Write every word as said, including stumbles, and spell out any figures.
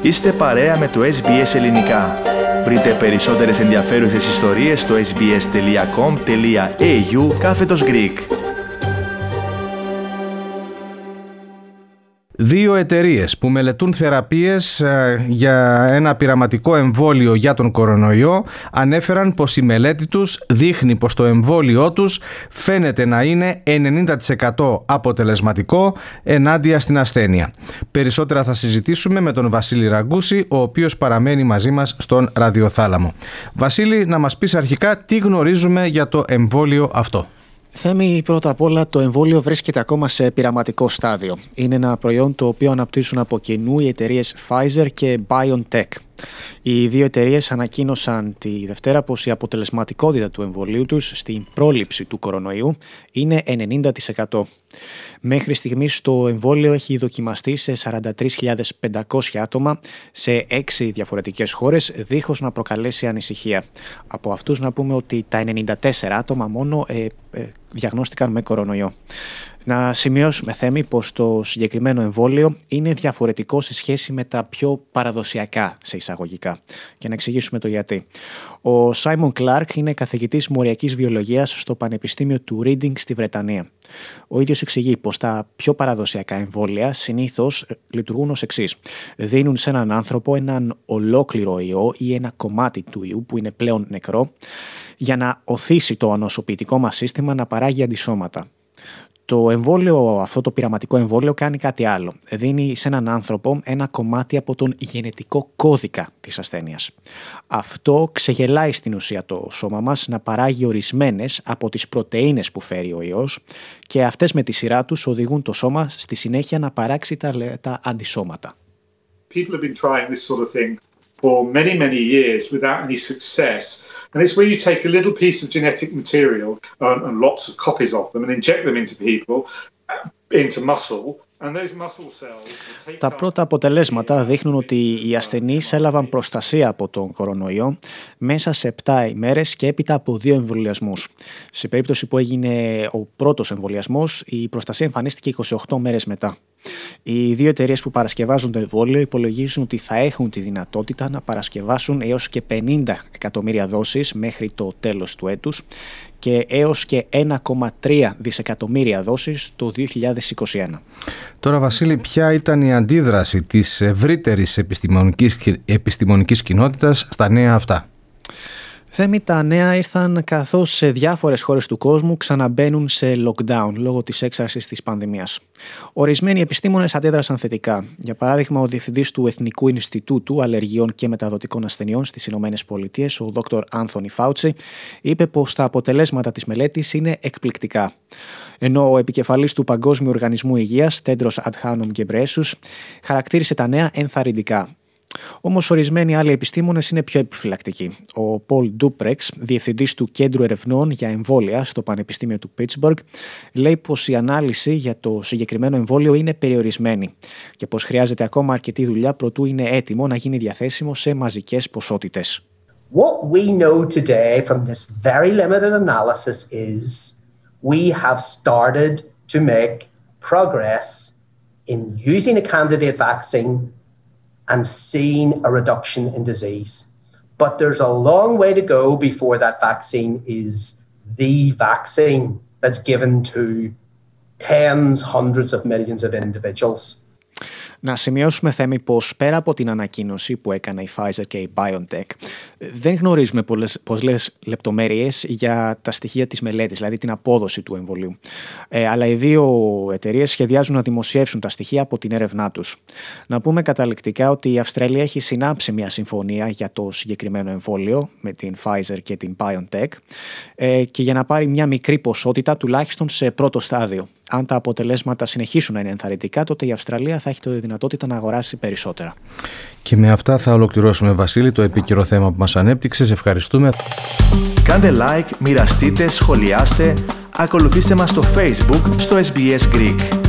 Είστε παρέα με το ες μπι ες Ελληνικά. Βρείτε περισσότερες ενδιαφέρουσες ιστορίες στο sbs.com.au κάθετος Greek. Δύο εταιρείες που μελετούν θεραπείες για ένα πειραματικό εμβόλιο για τον κορονοϊό ανέφεραν πως η μελέτη τους δείχνει πως το εμβόλιό τους φαίνεται να είναι ενενήντα τοις εκατό αποτελεσματικό ενάντια στην ασθένεια. Περισσότερα θα συζητήσουμε με τον Βασίλη Ραγκούση, ο οποίος παραμένει μαζί μας στον ραδιοθάλαμο. Βασίλη, να μας πεις αρχικά τι γνωρίζουμε για το εμβόλιο αυτό. Θέμη, πρώτα απ' όλα το εμβόλιο βρίσκεται ακόμα σε πειραματικό στάδιο. Είναι ένα προϊόν το οποίο αναπτύσσουν από κοινού οι εταιρείες Pfizer και BioNTech. Οι δύο εταιρείες ανακοίνωσαν τη Δευτέρα πως η αποτελεσματικότητα του εμβολίου τους στην πρόληψη του κορονοϊού είναι ενενήντα τοις εκατό. Μέχρι στιγμής το εμβόλιο έχει δοκιμαστεί σε σαράντα τρεις χιλιάδες πεντακόσια άτομα σε έξι διαφορετικές χώρες, δίχως να προκαλέσει ανησυχία. Από αυτούς να πούμε ότι τα ενενήντα τέσσερα άτομα μόνο ε, ε, διαγνώστηκαν με κορονοϊό. Να σημειώσουμε, Θέμη, πως το συγκεκριμένο εμβόλιο είναι διαφορετικό σε σχέση με τα πιο παραδοσιακά σε εισαγωγικά. Και να εξηγήσουμε το γιατί. Ο Σάιμον Κλάρκ είναι καθηγητής μοριακής βιολογίας στο Πανεπιστήμιο του Reading στη Βρετανία. Ο ίδιος εξηγεί πως τα πιο παραδοσιακά εμβόλια συνήθως λειτουργούν ως εξής. Δίνουν σε έναν άνθρωπο έναν ολόκληρο ιό ή ένα κομμάτι του ιού που είναι πλέον νεκρό για να οθήσει το ανοσοποιητικό μας σύστημα να παράγει αντισώματα. Το εμβόλιο, αυτό το πειραματικό εμβόλιο κάνει κάτι άλλο. Δίνει σε έναν άνθρωπο ένα κομμάτι από τον γενετικό κώδικα της ασθένειας. Αυτό ξεγελάει στην ουσία το σώμα μας να παράγει ορισμένες από τις πρωτεΐνες που φέρει ο ιός και αυτές με τη σειρά τους οδηγούν το σώμα στη συνέχεια να παράξει τα, τα αντισώματα. People have been trying this sort of thing for many, many years without any success. And it's where you take a little piece of genetic material and, and lots of copies of them and inject them into people, into muscle. And those muscle cells take Τα πρώτα αποτελέσματα δείχνουν ότι οι ασθενείς έλαβαν προστασία από τον κορονοϊό μέσα σε επτά ημέρες και έπειτα από δύο εμβολιασμούς. Σε περίπτωση που έγινε ο πρώτος εμβολιασμός, η προστασία εμφανίστηκε είκοσι οκτώ μέρες μετά. Οι δύο εταιρείες που παρασκευάζουν το εμβόλιο υπολογίζουν ότι θα έχουν τη δυνατότητα να παρασκευάσουν έως και πενήντα εκατομμύρια δόσεις μέχρι το τέλος του έτους και έως και ένα κόμμα τρία δισεκατομμύρια δόσεις το δύο χιλιάδες είκοσι ένα. Τώρα, Βασίλη, ποια ήταν η αντίδραση της ευρύτερης επιστημονικής, επιστημονικής κοινότητας στα νέα αυτά? Θέμη, τα νέα ήρθαν καθώς σε διάφορες χώρες του κόσμου ξαναμπαίνουν σε lockdown λόγω της έξαρσης της πανδημίας. Ορισμένοι επιστήμονες αντέδρασαν θετικά. Για παράδειγμα, ο διευθυντής του Εθνικού Ινστιτούτου Αλλεργιών και Μεταδοτικών Ασθενειών στις Ηνωμένες Πολιτείες, ο δόκτωρ Άνθονι Φάουτσι, είπε πως τα αποτελέσματα της μελέτης είναι εκπληκτικά. Ενώ ο επικεφαλής του Παγκόσμιου Οργανισμού Υγείας, Τέντρος Αντχάνομ Γκεμπρέσους, χαρακτήρισε τα νέα ενθαρρυντικά. Όμως ορισμένοι άλλοι επιστήμονες είναι πιο επιφυλακτικοί. Ο Πολ Ντούπρεξ, διευθυντής του Κέντρου Ερευνών για Εμβόλια στο Πανεπιστήμιο του Πίτσμπουργκ, λέει πως η ανάλυση για το συγκεκριμένο εμβόλιο είναι περιορισμένη και πως χρειάζεται ακόμα αρκετή δουλειά προτού είναι έτοιμο να γίνει διαθέσιμο σε μαζικές ποσότητες. What we know today from this very limited analysis is we have started to make progress in using a candidate vaccine and seeing a reduction in disease. But there's a long way to go before that vaccine is the vaccine that's given to tens, hundreds of millions of individuals. Να σημειώσουμε, Θέμη, πως πέρα από την ανακοίνωση που έκανε η Pfizer και η BioNTech, δεν γνωρίζουμε πολλές, πολλές λεπτομέρειες για τα στοιχεία της μελέτης, δηλαδή την απόδοση του εμβολίου. Ε, αλλά οι δύο εταιρείες σχεδιάζουν να δημοσιεύσουν τα στοιχεία από την έρευνά τους. Να πούμε καταληκτικά ότι η Αυστραλία έχει συνάψει μια συμφωνία για το συγκεκριμένο εμβόλιο με την Pfizer και την BioNTech ε, και για να πάρει μια μικρή ποσότητα τουλάχιστον σε πρώτο στάδιο. Αν τα αποτελέσματα συνεχίσουν να είναι ενθαρρυντικά, τότε η Αυστραλία θα έχει τη δυνατότητα να αγοράσει περισσότερα. Και με αυτά θα ολοκληρώσουμε, Βασίλη, το επίκαιρο θέμα που μας ανέπτυξες. Ευχαριστούμε. Κάντε like, μοιραστείτε, σχολιάστε, ακολουθήστε μας στο Facebook, στο ες μπι ες Greek.